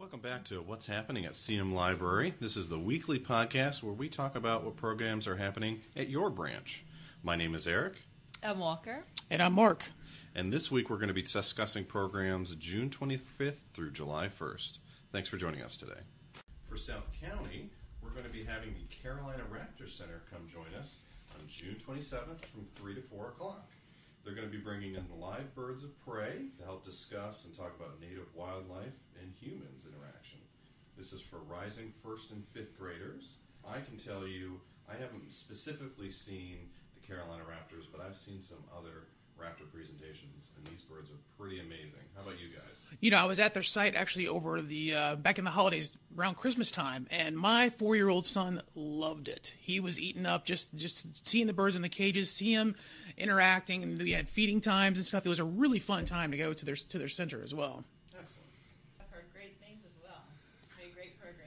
Welcome back to What's Happening at CM Library. This is the weekly podcast where we talk about what programs are happening at your branch. My name is Eric. I'm Walker. And I'm Mark. And this week we're going to be discussing programs June 25th through July 1st. Thanks for joining us today. For South County, we're going to be having the Carolina Raptor Center come join us on June 27th from 3 to 4 o'clock. They're going to be bringing in live birds of prey to help discuss and talk about native wildlife and humans interaction. This is for rising first and fifth graders. I can tell you, I haven't specifically seen the Carolina Raptors, but I've seen some other raptor presentations, and these birds are pretty amazing. How about you guys? You know, I was at their site actually over the back in the holidays around Christmas time, and my 4-year-old son loved it. He was eating up just seeing the birds in the cages, see them interacting, and we had feeding times and stuff. It was a really fun time to go to their center as well. Excellent. I've heard great things as well. It's a great program.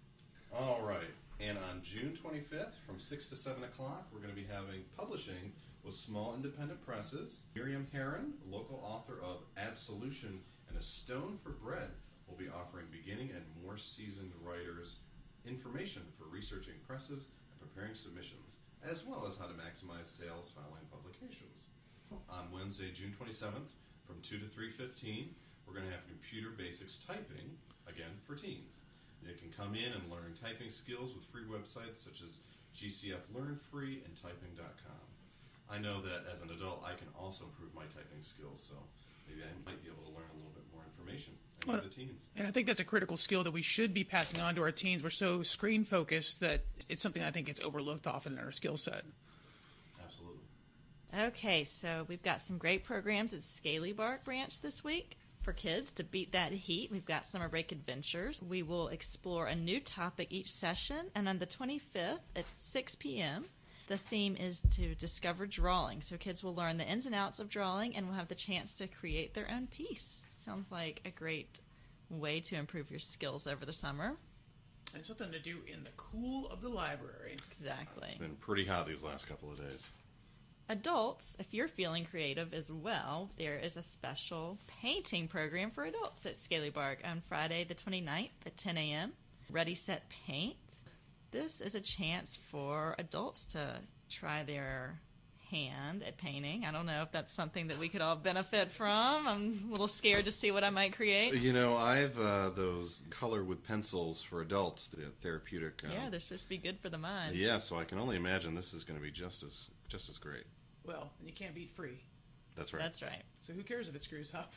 All right. And on June 25th from 6 to 7 o'clock, we're going to be having publishing with Small Independent Presses. Miriam Herron, local author of Absolution and A Stone for Bread, will be offering beginning and more seasoned writers information for researching presses and preparing submissions, as well as how to maximize sales following publications. On Wednesday, June 27th, from 2 to 3:15, we're going to have Computer Basics Typing, again for teens. They can come in and learn typing skills with free websites such as GCF Learn Free and Typing.com. I know that as an adult, I can also improve my typing skills, so maybe I might be able to learn a little bit more information for the teens. And I think that's a critical skill that we should be passing on to our teens. We're so screen focused that it's something I think gets overlooked often in our skill set. Absolutely. Okay, so we've got some great programs at Scaly Bark Branch this week. For kids to beat that heat, we've got Summer Break Adventures. We will explore a new topic each session, and on the 25th at 6 p.m., the theme is to discover drawing. So kids will learn the ins and outs of drawing and will have the chance to create their own piece. Sounds like a great way to improve your skills over the summer. And something to do in the cool of the library. Exactly. It's been pretty hot these last couple of days. Adults, if you're feeling creative as well, there is a special painting program for adults at Scaly Bark on Friday the 29th at 10 a.m. Ready, Set, Paint. This is a chance for adults to try their hand at painting. I don't know if that's something that we could all benefit from. I'm a little scared to see what I might create. You know, I have those color with pencils for adults, the therapeutic. Yeah, they're supposed to be good for the mind. Yeah, so I can only imagine this is going to be just as great. Well, and you can't beat free. That's right. That's right. So who cares if it screws up?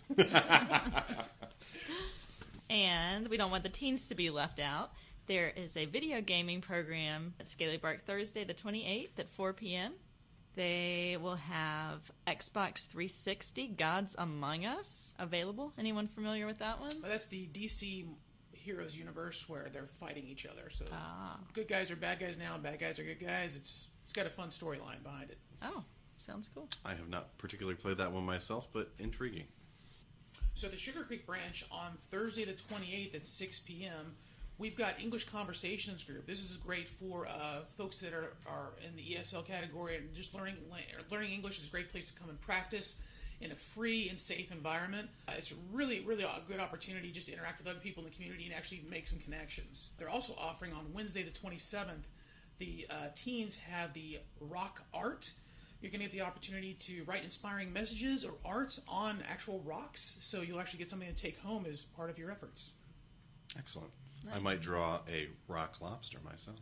And we don't want the teens to be left out. There is a video gaming program at Scaly Bark Thursday the 28th at 4 p.m. They will have Xbox 360 Gods Among Us available. Anyone familiar with that one? Well, that's the DC Heroes universe where they're fighting each other. So good guys are bad guys now and bad guys are good guys. It's got a fun storyline behind it. Oh, sounds cool. I have not particularly played that one myself, but intriguing. So the Sugar Creek branch on Thursday the 28th at 6 p.m., we've got English Conversations group. This is great for folks that are in the ESL category and just learning English is a great place to come and practice in a free and safe environment. It's really, really a good opportunity just to interact with other people in the community and actually make some connections. They're also offering on Wednesday the 27th, the teens have the rock art. You're going to get the opportunity to write inspiring messages or art on actual rocks, so you'll actually get something to take home as part of your efforts. Excellent. Nice. I might draw a rock lobster myself.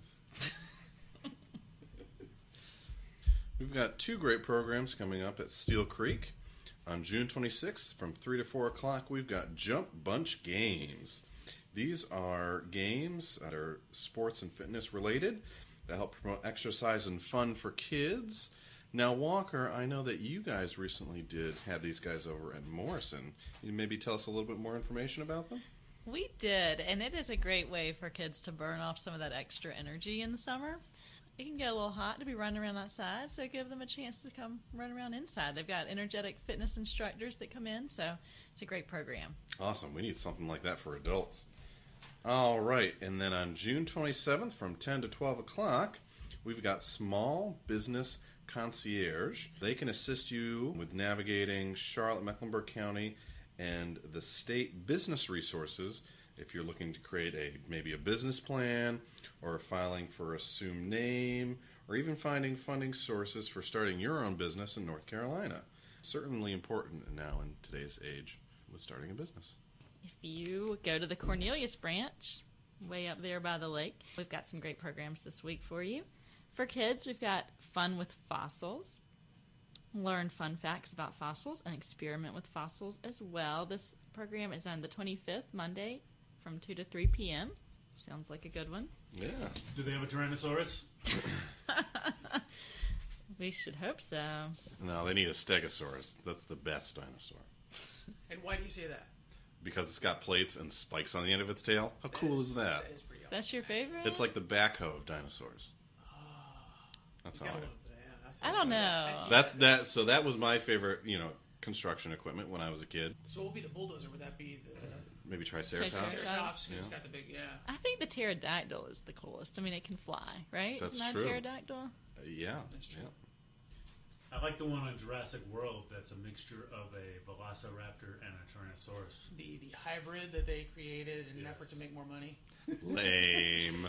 We've got two great programs coming up at Steel Creek. On June 26th from 3 to 4 o'clock, we've got Jump Bunch Games. These are games that are sports and fitness related that help promote exercise and fun for kids. Now, Walker, I know that you guys recently had these guys over at Morrison. Can you maybe tell us a little bit more information about them? We did, and it is a great way for kids to burn off some of that extra energy in the summer. It can get a little hot to be running around outside, so give them a chance to come run around inside. They've got energetic fitness instructors that come in, so it's a great program. Awesome. We need something like that for adults. All right, and then on June 27th from 10 to 12 o'clock, we've got Small Business Concierge. They can assist you with navigating Charlotte-Mecklenburg County and the state business resources If you're looking to create maybe a business plan, or filing for assumed name, or even finding funding sources for starting your own business in North Carolina. Certainly important now in today's age with starting a business. If you go to the Cornelius branch, way up there by the lake, we've got some great programs this week for you. For kids, we've got Fun with Fossils. Learn fun facts about fossils and experiment with fossils as well. This program is on the 25th, Monday, from 2 to 3 p.m. Sounds like a good one. Yeah. Do they have a Tyrannosaurus? We should hope so. No, they need a Stegosaurus. That's the best dinosaur. And why do you say that? Because it's got plates and spikes on the end of its tail. How cool is that? That is pretty awesome. That's your favorite? It's like the backhoe of dinosaurs. That's how Gotta I... love that. I don't know. I see That's that. So that was my favorite, construction equipment when I was a kid. So what would be the bulldozer? Would that be the Maybe Triceratops. Triceratops. Triceratops? Yeah. It's got the big, I think the pterodactyl is the coolest. I mean, it can fly, right? That's Isn't that true. a pterodactyl? Yeah. That's true. Yeah. I like the one on Jurassic World that's a mixture of a Velociraptor and a Tyrannosaurus. The hybrid that they created in an Yes. effort to make more money. Lame.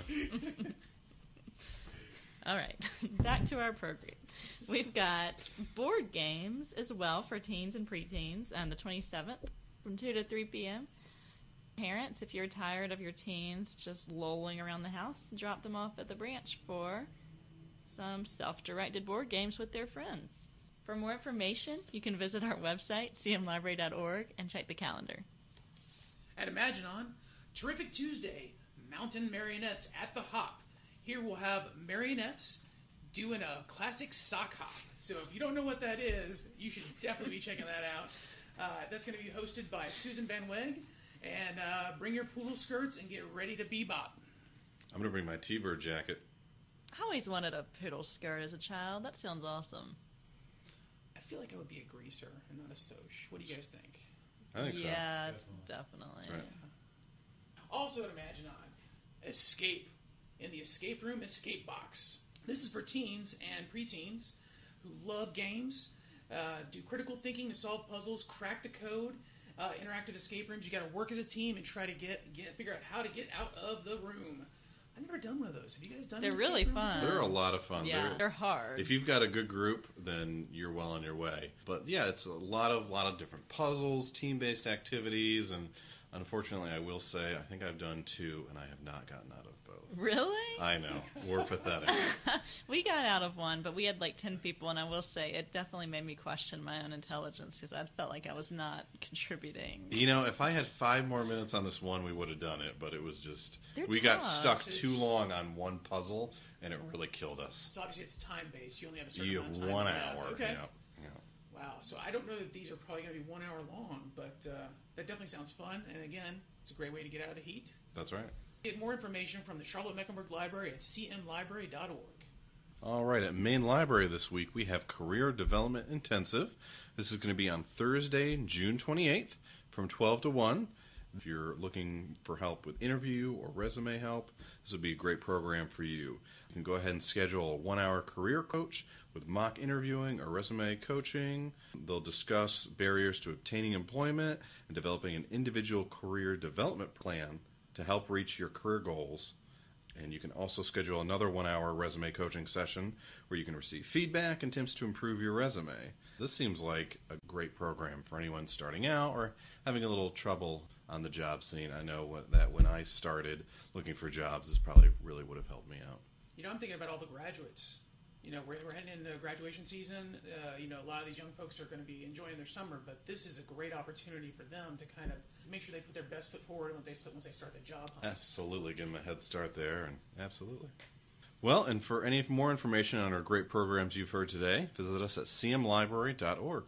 All right, back to our program. We've got board games as well for teens and preteens on the 27th from 2 to 3 p.m. Parents, if you're tired of your teens just lolling around the house, drop them off at the branch for some self-directed board games with their friends. For more information, you can visit our website, cmlibrary.org, and check the calendar. At Imaginon, Terrific Tuesday, Mountain Marionettes at the Hop. Here we'll have marionettes doing a classic sock hop. So if you don't know what that is, you should definitely be checking that out. That's going to be hosted by Susan Van Weg. And bring your poodle skirts and get ready to bebop. I'm gonna bring my T-bird jacket. I always wanted a poodle skirt as a child. That sounds awesome. I feel like I would be a greaser and not a soch. What do you guys think? I think so. Yeah, Definitely. definitely. That's right. Also at Imaginon, Escape. In the escape room escape box. This is for teens and preteens who love games, do critical thinking to solve puzzles, crack the code. Interactive escape rooms. You got to work as a team and try to figure out how to get out of the room. I've never done one of those. Have you guys done? They're an escape really room fun. before? They're a lot of fun. Yeah, they're hard. If you've got a good group, then you're well on your way. But yeah, it's a lot of different puzzles, team-based activities, and unfortunately, I will say I think I've done 2, and I have not gotten out of both. Really? I know, we're pathetic. We got out of one, but we had like 10 people, and I will say it definitely made me question my own intelligence because I felt like I was not contributing. If I had 5 more minutes on this one, we would have done it. But it was just They're we got tough. stuck So too it's- long on one puzzle, and it really killed us. So obviously it's time based. You only have a certain You amount have of time. 1 to get out. hour. Okay. Yeah. Wow. So I don't know that these are probably going to be 1 hour long, but that definitely sounds fun. And again, it's a great way to get out of the heat. That's right. Get more information from the Charlotte Mecklenburg Library at cmlibrary.org. All right, at Main Library this week, we have Career Development Intensive. This is going to be on Thursday, June 28th from 12 to 1. If you're looking for help with interview or resume help, this would be a great program for you. You can go ahead and schedule a 1-hour career coach with mock interviewing or resume coaching. They'll discuss barriers to obtaining employment and developing an individual career development plan to help reach your career goals. And you can also schedule another 1-hour resume coaching session where you can receive feedback and tips to improve your resume. This seems like a great program for anyone starting out or having a little trouble on the job scene. I know that when I started looking for jobs, this probably really would have helped me out. I'm thinking about all the graduates. We're heading into graduation season. A lot of these young folks are going to be enjoying their summer, but this is a great opportunity for them to kind of make sure they put their best foot forward once they start the job hunt. Absolutely, give them a head start there, and absolutely. Well, and for any more information on our great programs you've heard today, visit us at cmlibrary.org.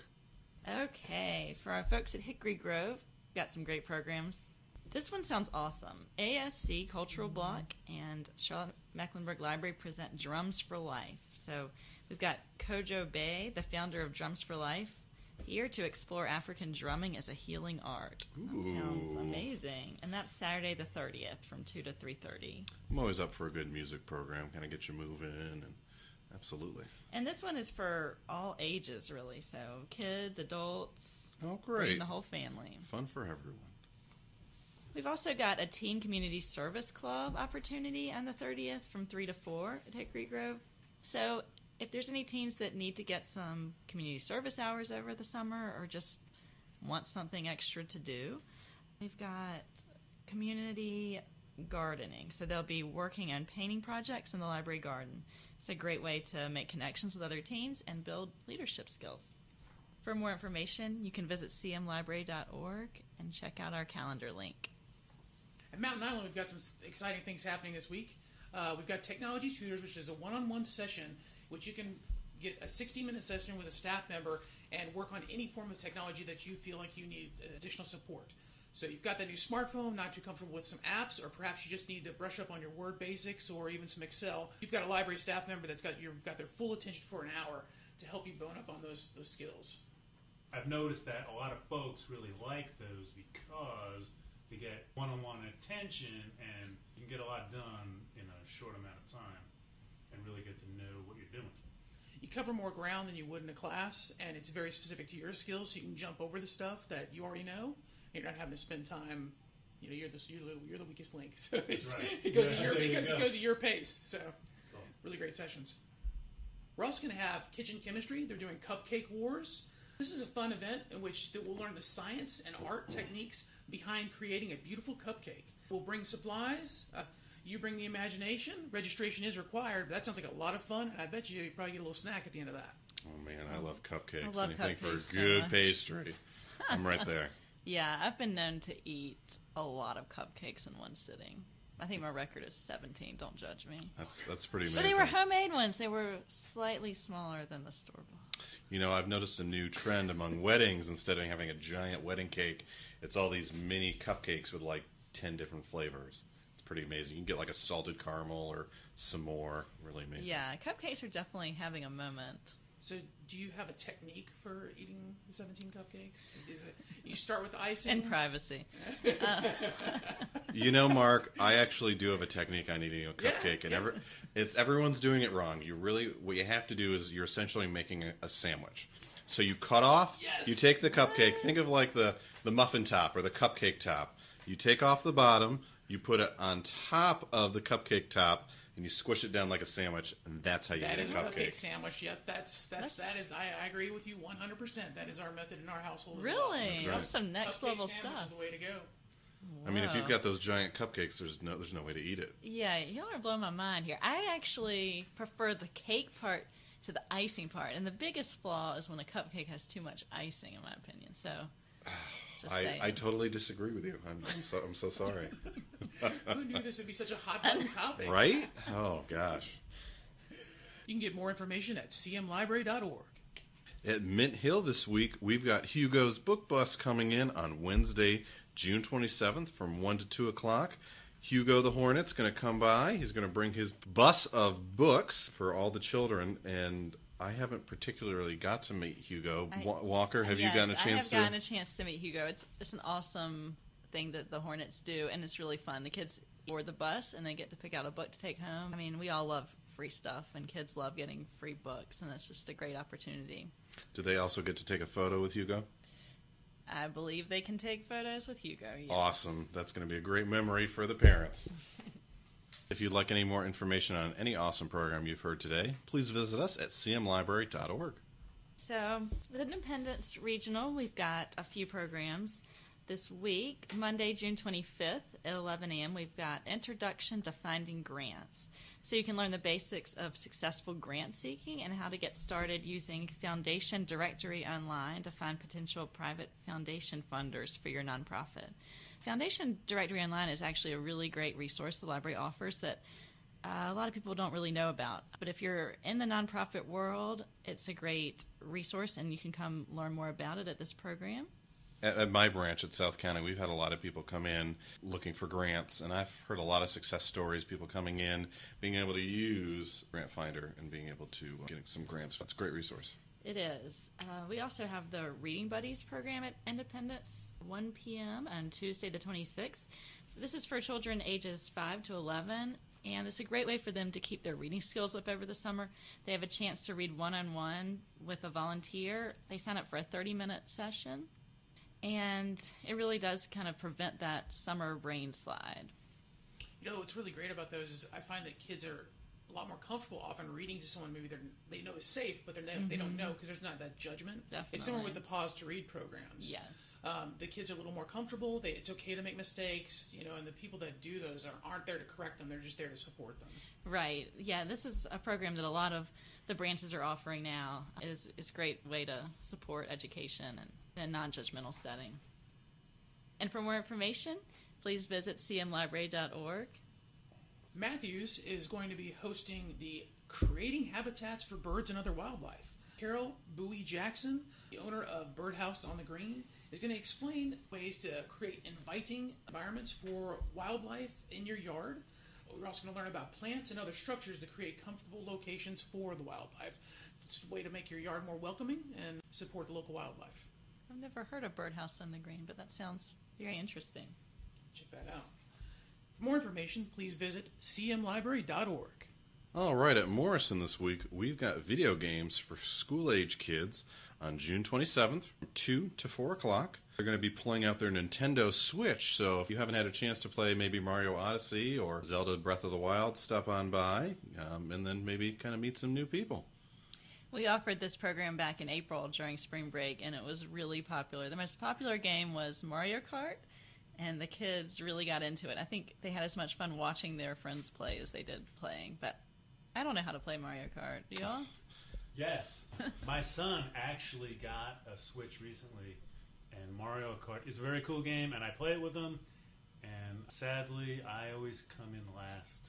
Okay, for our folks at Hickory Grove, got some great programs. This one sounds awesome. ASC Cultural Block and Charlotte Mecklenburg Library present Drums for Life. So we've got Kojo Bay, the founder of Drums for Life, here to explore African drumming as a healing art. That sounds Ooh. amazing. And that's Saturday the 30th from 2 to 3:30. I'm always up for a good music program, kind of get you moving, and absolutely. And this one is for all ages, really. So kids, adults, Oh, bring great. the whole family. Fun for everyone. We've also got a Teen Community Service Club opportunity on the 30th from 3 to 4 at Hickory Grove. So if there's any teens that need to get some community service hours over the summer or just want something extra to do, we've got community gardening. So they'll be working on painting projects in the library garden. It's a great way to make connections with other teens and build leadership skills. For more information, you can visit cmlibrary.org and check out our calendar link. At Mountain Island, we've got some exciting things happening this week. We've got Technology Tutors, which is a one-on-one session, which you can get a 60-minute session with a staff member and work on any form of technology that you feel like you need additional support. So you've got that new smartphone, not too comfortable with some apps, or perhaps you just need to brush up on your Word basics or even some Excel. You've got a library staff member that's got their full attention for an hour to help you bone up on those skills. I've noticed that a lot of folks really like those because they get one-on-one attention and you can get a lot done in a short amount of time and really get to know what you're doing. You cover more ground than you would in a class, and it's very specific to your skills, so you can jump over the stuff that you already know. You're not having to spend time. You're the weakest link, so it goes at your pace. So, really great sessions. We're also going to have kitchen chemistry. They're doing cupcake wars. This is a fun event in which we'll learn the science and art techniques behind creating a beautiful cupcake. We'll bring supplies. You bring the imagination. Registration is required, but that sounds like a lot of fun, and I bet you probably get a little snack at the end of that. Oh, man, I love cupcakes. I love Anything for cupcakes a good so pastry. I'm right there. Yeah, I've been known to eat a lot of cupcakes in one sitting. I think my record is 17. Don't judge me. That's pretty amazing. But they were homemade ones. They were slightly smaller than the store-bought. You know, I've noticed a new trend among weddings. Instead of having a giant wedding cake, it's all these mini cupcakes with like 10 different flavors. It's pretty amazing. You can get like a salted caramel or some more. Really amazing. Yeah, cupcakes are definitely having a moment. So, do you have a technique for eating the 17 cupcakes? Is it you start with the icing? In privacy. You know, Mark, I actually do have a technique on eating a cupcake, and everyone's doing it wrong. What you have to do is you're essentially making a sandwich. So you cut off, you take the cupcake, think of like the muffin top or the cupcake top. You take off the bottom, you put it on top of the cupcake top, and you squish it down like a sandwich, and that's how you eat a cupcake. That is a cupcake sandwich. Yep, that is. I agree with you 100%. That is our method in our household. As well. Really? That's right. That's some next Cupcake level sandwich stuff. is the way to go. I mean, if you've got those giant cupcakes, there's no way to eat it. Yeah, y'all are blowing my mind here. I actually prefer the cake part to the icing part, and the biggest flaw is when a cupcake has too much icing, in my opinion. So, just saying. I totally disagree with you. I'm so sorry. Who knew this would be such a hot button topic? Right? Oh gosh. You can get more information at cmlibrary.org. At Mint Hill this week, we've got Hugo's Book Bus coming in on Wednesday, June 27th from 1 to 2 o'clock. Hugo the Hornet's going to come by. He's going to bring his bus of books for all the children, and I haven't particularly got to meet Hugo. Walker, have you gotten a chance to? I have gotten a chance to meet Hugo. It's an awesome thing that the Hornets do, and it's really fun. The kids board the bus, and they get to pick out a book to take home. I mean, we all love free stuff, and kids love getting free books, and it's just a great opportunity. Do they also get to take a photo with Hugo? I believe they can take photos with Hugo. Yes. Awesome. That's going to be a great memory for the parents. If you'd like any more information on any awesome program you've heard today, please visit us at cmlibrary.org. So, with Independence Regional, we've got a few programs this week. Monday, June 25th at 11 a.m., we've got Introduction to Finding Grants. So you can learn the basics of successful grant seeking and how to get started using Foundation Directory Online to find potential private foundation funders for your nonprofit. Foundation Directory Online is actually a really great resource the library offers that a lot of people don't really know about. But if you're in the nonprofit world, it's a great resource, and you can come learn more about it at this program. At my branch at South County, we've had a lot of people come in looking for grants, and I've heard a lot of success stories, people coming in, being able to use Grant Finder and being able to get some grants. It's a great resource. It is. We also have the Reading Buddies program at Independence, 1 p.m. on Tuesday the 26th. This is for children ages 5 to 11, and it's a great way for them to keep their reading skills up over the summer. They have a chance to read one-on-one with a volunteer. They sign up for a 30-minute session. and it really does kind of prevent that summer brain slide. You know, what's really great about those is I find that kids are a lot more comfortable often reading to someone maybe they know is safe, but they don't know because there's not that judgment. Definitely. It's similar with the pause to read programs. Yes. The kids are a little more comfortable. It's okay to make mistakes, you know, and the people that do those aren't there to correct them. They're just there to support them. Right. Yeah, this is a program that a lot of the branches are offering now. It's a great way to support education in a non-judgmental setting. And for more information, please visit cmlibrary.org. Matthews is going to be hosting the Creating Habitats for Birds and Other Wildlife. Carol Bowie Jackson, the owner of Birdhouse on the Green, is going to explain ways to create inviting environments for wildlife in your yard. We're also going to learn about plants and other structures to create comfortable locations for the wildlife. It's a way to make your yard more welcoming and support the local wildlife. I've never heard of Birdhouse on the Green, but that sounds very interesting. Check that out. For more information, please visit cmlibrary.org. All right, at Morrison this week, we've got video games for school-age kids on June 27th from 2 to 4 o'clock. They're going to be pulling out their Nintendo Switch, so if you haven't had a chance to play maybe Mario Odyssey or Zelda Breath of the Wild, stop on by and then maybe kind of meet some new people. We offered this program back in April during spring break, and it was really popular. The most popular game was Mario Kart, and the kids really got into it. I think they had as much fun watching their friends play as they did playing, but I don't know how to play Mario Kart. Do y'all? Yes. My son actually got a Switch recently, and Mario Kart is a very cool game, and I play it with him, and sadly, I always come in last.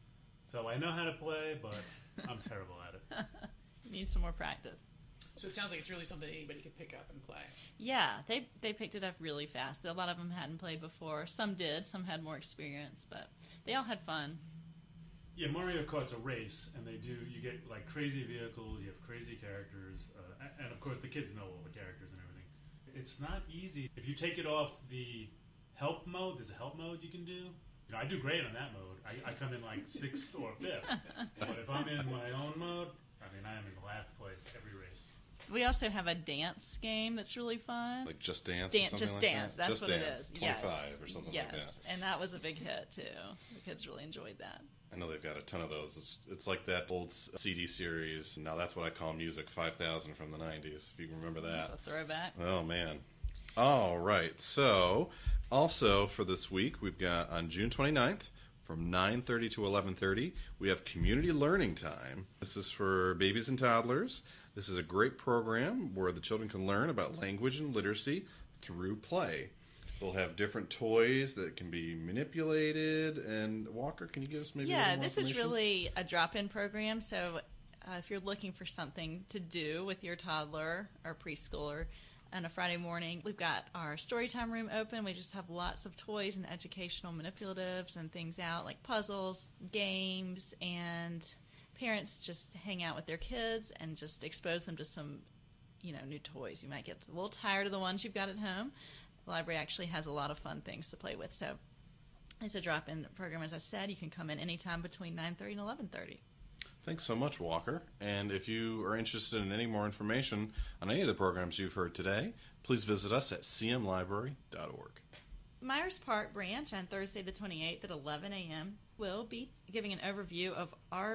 So I know how to play, but I'm terrible at it. You need some more practice. So it sounds like it's really something anybody could pick up and play. Yeah, they picked it up really fast. A lot of them hadn't played before. Some did. Some had more experience, but they all had fun. Yeah, Mario Kart's a race, and you get like crazy vehicles, you have crazy characters, and of course the kids know all the characters and everything. It's not easy. If you take it off the help mode, there's a help mode you can do. You know, I do great on that mode. I come in like 6th or 5th. But if I'm in my own mode, I mean, I am in the last place every race. We also have a dance game that's really fun. Like Just Dance or something Just like Dance. that? That's Just what Dance, it is. 25 yes. or something yes. like that. And that was a big hit, too. The kids really enjoyed that. I know they've got a ton of those. It's like that old CD series. Now that's what I call Music 5000 from the 90s, if you can remember that. That's a throwback. Oh, man. All right. So, also for this week, we've got on June 29th, from 9:30 to 11:30, we have community learning time. This is for babies and toddlers. This is a great program where the children can learn about language and literacy through play. They'll have different toys that can be manipulated. And Walker, can you give us maybe a little more this is information? really a drop-in program. So if you're looking for something to do with your toddler or preschooler on a Friday morning, we've got our storytime room open. We just have lots of toys and educational manipulatives and things out like puzzles, games, and parents just hang out with their kids and just expose them to some, new toys. You might get a little tired of the ones you've got at home. The library actually has a lot of fun things to play with. So it's a drop-in program, as I said. You can come in anytime between 9:30 and 11:30. Thanks so much, Walker. And if you are interested in any more information on any of the programs you've heard today, please visit us at cmlibrary.org. Myers Park branch on Thursday the 28th at 11 a.m. will be giving an overview of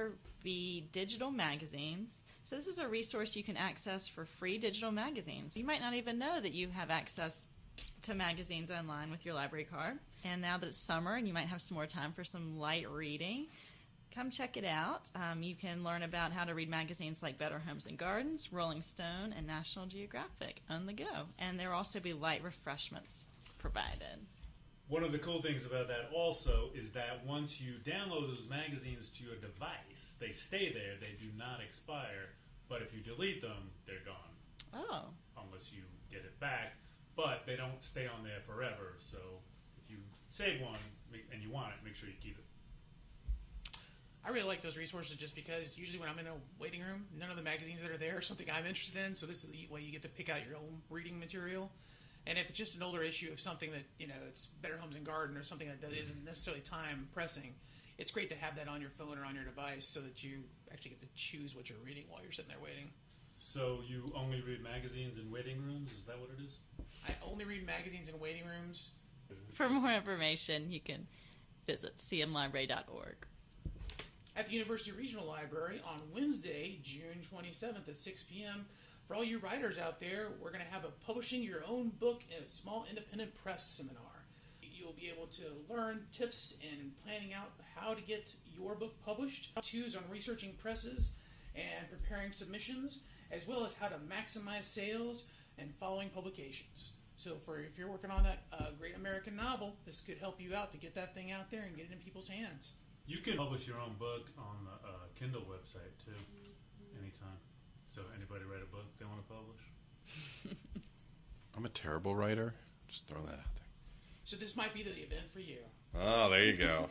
RV digital magazines. So this is a resource you can access for free digital magazines. You might not even know that you have access to magazines online with your library card. And now that it's summer and you might have some more time for some light reading, come check it out. You can learn about how to read magazines like Better Homes and Gardens, Rolling Stone, and National Geographic on the go. And there will also be light refreshments provided. One of the cool things about that also is that once you download those magazines to your device, they stay there, they do not expire, but if you delete them, they're gone. Oh. Unless you get it back, but they don't stay on there forever, so if you save one and you want it, make sure you keep it. I really like those resources just because usually when I'm in a waiting room, none of the magazines that are there are something I'm interested in, so this is the way you get to pick out your own reading material. And if it's just an older issue of something that, it's Better Homes and Garden or something that isn't necessarily time pressing, it's great to have that on your phone or on your device so that you actually get to choose what you're reading while you're sitting there waiting. So you only read magazines in waiting rooms? Is that what it is? I only read magazines in waiting rooms. For more information, you can visit cmlibrary.org. At the University Regional Library on Wednesday, June 27th at 6 p.m. For all you writers out there, we're going to have a Publishing Your Own Book in a Small Independent Press seminar. You'll be able to learn tips in planning out how to get your book published, how-tos on researching presses and preparing submissions, as well as how to maximize sales and following publications. So if you're working on that great American novel, this could help you out to get that thing out there and get it in people's hands. You can publish your own book on the Kindle website, too, anytime. So anybody write a book they want to publish? I'm a terrible writer. Just throwing that out there. So this might be the event for you. Oh, there you go.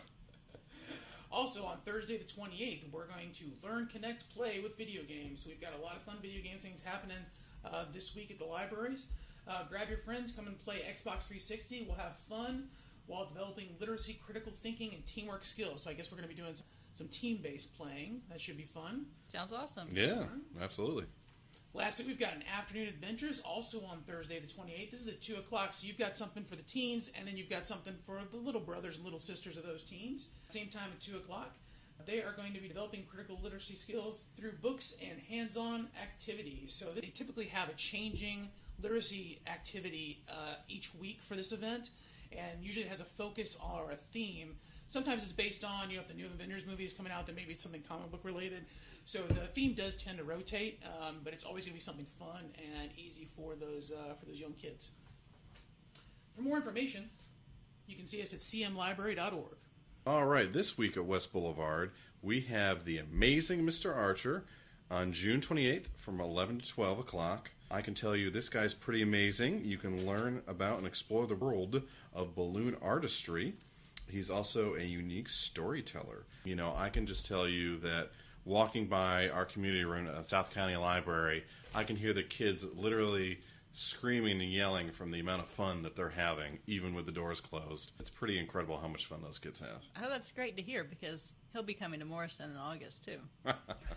Also, on Thursday the 28th, we're going to Learn, Connect, Play with video games. We've got a lot of fun video game things happening this week at the libraries. Grab your friends, come and play Xbox 360. We'll have fun while developing literacy, critical thinking, and teamwork skills. So I guess we're going to be doing some team-based playing. That should be fun. Sounds awesome. Yeah, absolutely. Lastly, we've got an afternoon adventures also on Thursday the 28th. This is at 2 o'clock, so you've got something for the teens, and then you've got something for the little brothers and little sisters of those teens. Same time at 2 o'clock. They are going to be developing critical literacy skills through books and hands-on activities. So they typically have a changing literacy activity each week for this event, and usually it has a focus or a theme. Sometimes it's based on, if the new Avengers movie is coming out, then maybe it's something comic book related. So the theme does tend to rotate, but it's always going to be something fun and easy for those young kids. For more information, you can see us at cmlibrary.org. All right, this week at West Boulevard, we have The Amazing Mr. Archer on June 28th from 11 to 12 o'clock. I can tell you this guy's pretty amazing. You can learn about and explore the world of balloon artistry. He's also a unique storyteller. I can just tell you that walking by our community room at South County Library, I can hear the kids literally screaming and yelling from the amount of fun that they're having, even with the doors closed. It's pretty incredible how much fun those kids have. Oh, that's great to hear, because he'll be coming to Morrison in August, too.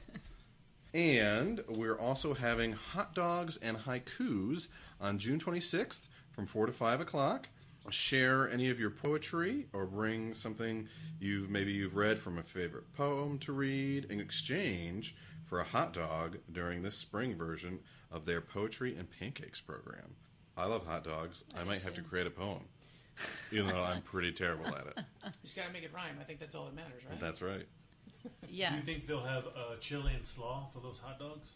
And we're also having hot dogs and haikus on June 26th from 4 to 5 o'clock. Share any of your poetry or bring something you've read from a favorite poem to read in exchange for a hot dog during this spring version of their Poetry and Pancakes program. I love hot dogs. I might have to create a poem, even though I'm pretty terrible at it. You just got to make it rhyme. I think that's all that matters, right? That's right. Yeah. Do you think they'll have chili and slaw for those hot dogs?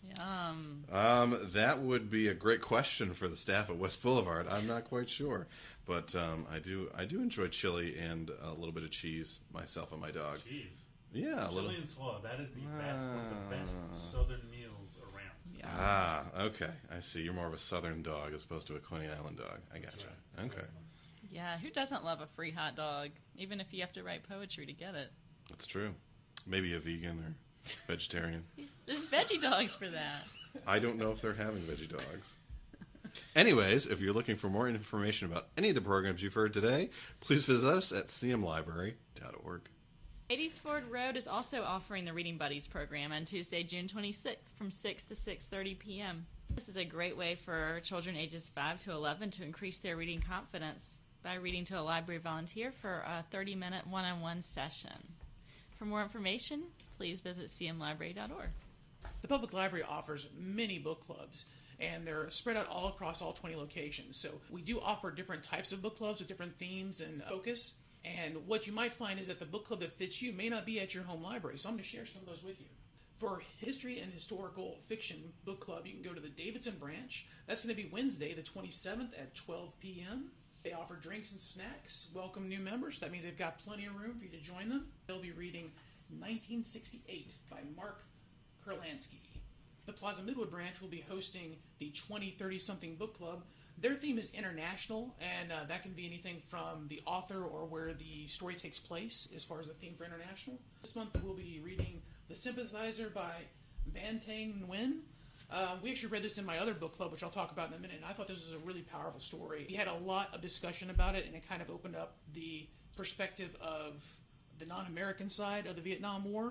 That would be a great question for the staff at West Boulevard. I'm not quite sure. But I do enjoy chili and a little bit of cheese myself and my dog. Cheese. Yeah, a little. Chili and slaw. That is one of the best southern meals around. Yeah. Ah, okay. I see. You're more of a southern dog as opposed to a Coney Island dog. I gotcha. Right. Okay. Yeah, who doesn't love a free hot dog, even if you have to write poetry to get it? That's true. Maybe a vegan or vegetarian. There's veggie dogs for that. I don't know if they're having veggie dogs. Anyways, if you're looking for more information about any of the programs you've heard today, please visit us at cmlibrary.org. 80s Ford Road is also offering the Reading Buddies program on Tuesday, June 26th from 6 to 6:30 p.m. This is a great way for children ages 5 to 11 to increase their reading confidence by reading to a library volunteer for a 30-minute one-on-one session. For more information, please visit cmlibrary.org. The public library offers many book clubs, and they're spread out all across all 20 locations. So we do offer different types of book clubs with different themes and focus. And what you might find is that the book club that fits you may not be at your home library. So I'm going to share some of those with you. For History and Historical Fiction Book Club, you can go to the Davidson branch. That's going to be Wednesday, the 27th at 12 p.m. They offer drinks and snacks. Welcome new members. That means they've got plenty of room for you to join them. They'll be reading 1968 by Mark Kurlansky. The Plaza Midwood branch will be hosting the 20-30-something book club. Their theme is international, and that can be anything from the author or where the story takes place as far as the theme for international. This month we'll be reading The Sympathizer by Van Tang Nguyen. We actually read this in my other book club, which I'll talk about in a minute, and I thought this was a really powerful story. We had a lot of discussion about it, and it kind of opened up the perspective of the non-American side of the Vietnam War.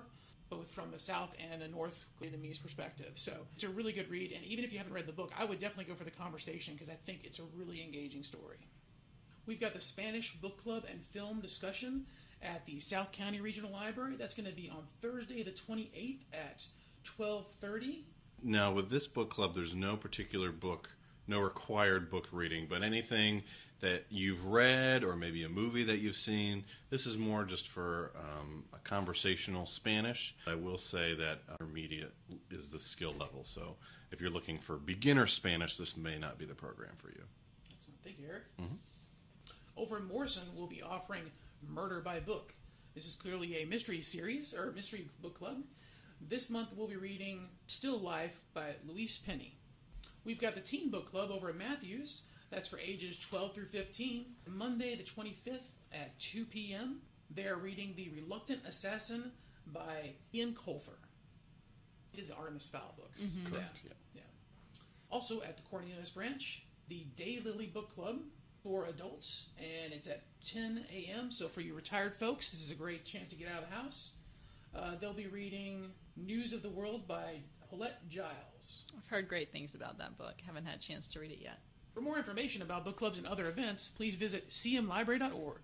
both from the South and the North Vietnamese perspective. So it's a really good read, and even if you haven't read the book, I would definitely go for the conversation because I think it's a really engaging story. We've got the Spanish Book Club and Film discussion at the South County Regional Library. That's going to be on Thursday the 28th at 12:30. Now, with this book club, there's no particular book, no required book reading, but anything that you've read or maybe a movie that you've seen. This is more just for a conversational Spanish. I will say that intermediate is the skill level, so if you're looking for beginner Spanish, this may not be the program for you. Excellent. Thank you, Eric. Over in Morrison, we'll be offering Murder by Book. This is clearly a mystery series, or mystery book club. This month we'll be reading Still Life by Louise Penny. We've got the Teen Book Club over at Matthews. That's for ages 12 through 15. Monday the 25th at 2 p.m. They're reading The Reluctant Assassin by Ian Colfer. He did the Artemis Fowl books. Correct, Yeah. Also at the Cornelius branch, the Daylily Book Club for adults, and it's at 10 a.m. So for you retired folks, this is a great chance to get out of the house. They'll be reading News of the World by Paulette Giles. I've heard great things about that book. Haven't had a chance to read it yet. For more information about book clubs and other events, please visit cmlibrary.org.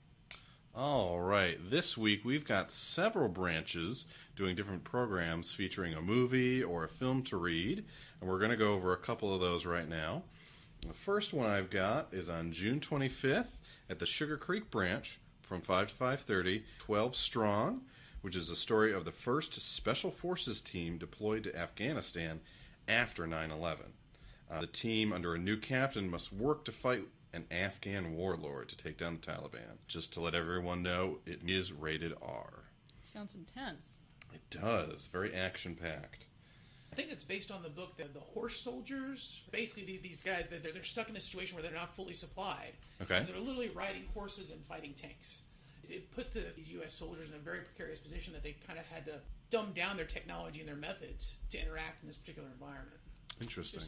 All right. This week we've got several branches doing different programs featuring a movie or a film to read, and we're going to go over a couple of those right now. The first one I've got is on June 25th at the Sugar Creek branch from 5 to 5:30, 12 Strong, which is a story of the first Special Forces team deployed to Afghanistan after 9/11. The team, under a new captain, must work to fight an Afghan warlord to take down the Taliban. Just to let everyone know, it is rated R. Sounds intense. It does. Very action-packed. I think it's based on the book, The Horse Soldiers. Basically, these guys, they're stuck in a situation where they're not fully supplied. Okay. So they're literally riding horses and fighting tanks. It put these U.S. soldiers in a very precarious position that they kind of had to dumb down their technology and their methods to interact in this particular environment. Interesting.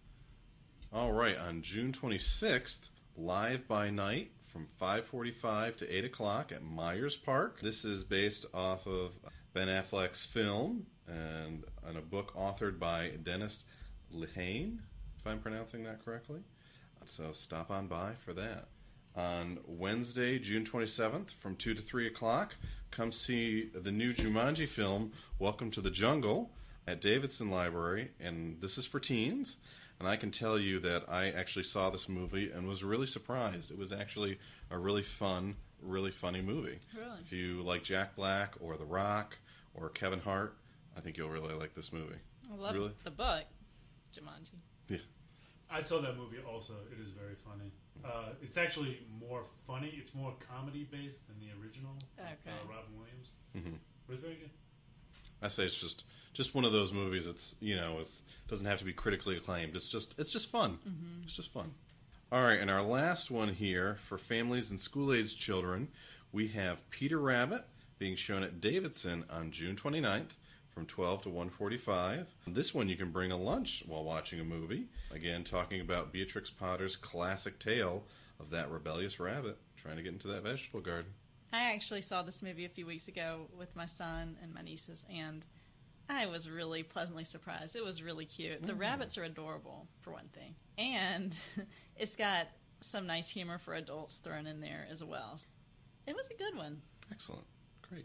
All right, on June 26th, Live by Night from 5:45 to 8 o'clock at Myers Park. This is based off of Ben Affleck's film and a book authored by Dennis Lehane, if I'm pronouncing that correctly. So stop on by for that. On Wednesday, June 27th, from 2 to 3 o'clock, come see the new Jumanji film, Welcome to the Jungle, at Davidson Library, and this is for teens. And I can tell you that I actually saw this movie and was really surprised. It was actually a really fun, really funny movie. Really? If you like Jack Black or The Rock or Kevin Hart, I think you'll really like this movie. I love Really? the book, Jumanji. Yeah. I saw that movie also. It is very funny. It's actually more funny. It's more comedy based than the original. Okay. Robin Williams. Mm-hmm. But it's very good. I say it's just one of those movies. It's it doesn't have to be critically acclaimed. It's just fun. Mm-hmm. It's just fun. All right, and our last one here for families and school-aged children, we have Peter Rabbit being shown at Davidson on June 29th from 12 to 1:45. This one you can bring a lunch while watching a movie. Again, talking about Beatrix Potter's classic tale of that rebellious rabbit trying to get into that vegetable garden. I actually saw this movie a few weeks ago with my son and my nieces, and I was really pleasantly surprised. It was really cute. The rabbits are adorable, for one thing. And it's got some nice humor for adults thrown in there as well. It was a good one. Excellent. Great.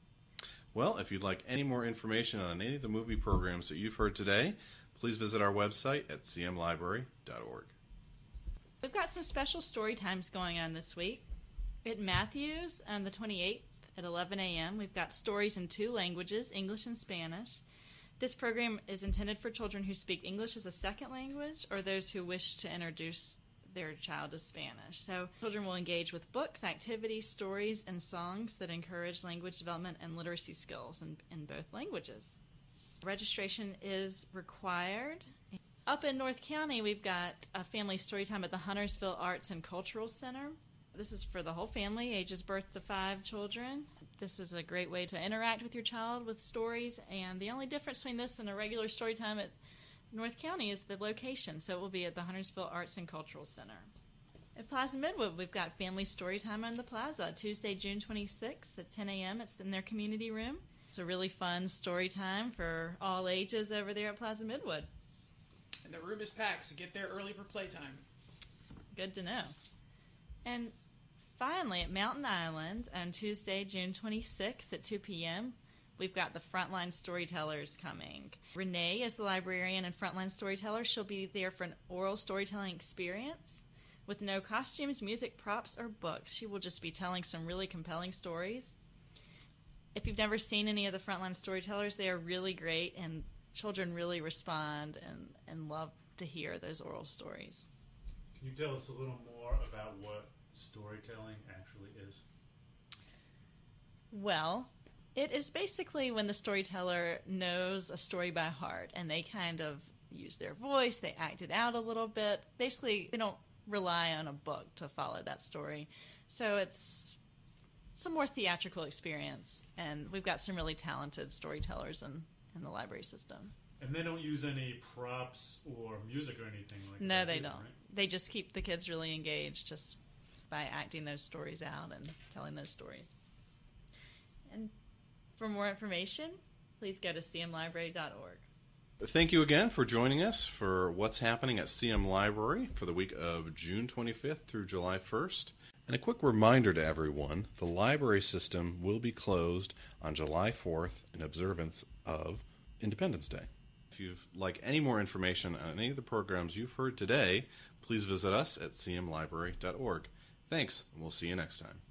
Well, if you'd like any more information on any of the movie programs that you've heard today, please visit our website at cmlibrary.org. We've got some special story times going on this week. At Matthews on the 28th at 11 a.m., we've got stories in 2 languages, English and Spanish. This program is intended for children who speak English as a second language or those who wish to introduce their child to Spanish. So children will engage with books, activities, stories, and songs that encourage language development and literacy skills in both languages. Registration is required. Up in North County, we've got a family story time at the Huntersville Arts and Cultural Center. This is for the whole family, ages birth to 5 children. This is a great way to interact with your child with stories, and the only difference between this and a regular story time at North County is the location, so it will be at the Huntersville Arts and Cultural Center. At Plaza Midwood, we've got family story time on the plaza, Tuesday, June 26th at 10 a.m. It's in their community room. It's a really fun story time for all ages over there at Plaza Midwood. And the room is packed, so get there early for playtime. Good to know. And finally, at Mountain Island on Tuesday, June 26th at 2 p.m., we've got the Frontline Storytellers coming. Renee is the librarian and Frontline Storyteller. She'll be there for an oral storytelling experience with no costumes, music, props, or books. She will just be telling some really compelling stories. If you've never seen any of the Frontline Storytellers, they are really great, and children really respond and love to hear those oral stories. Can you tell us a little more about what storytelling actually is? Well, it is basically when the storyteller knows a story by heart and they kind of use their voice, they act it out a little bit. Basically, they don't rely on a book to follow that story. So it's some more theatrical experience, and we've got some really talented storytellers in the library system. And they don't use any props or music or anything like that? No, they either, don't. right? They just keep the kids really engaged just by acting those stories out and telling those stories. And for more information, please go to cmlibrary.org. Thank you again for joining us for what's happening at CM Library for the week of June 25th through July 1st. And a quick reminder to everyone, the library system will be closed on July 4th in observance of Independence Day. If you'd like any more information on any of the programs you've heard today, please visit us at cmlibrary.org. Thanks, and we'll see you next time.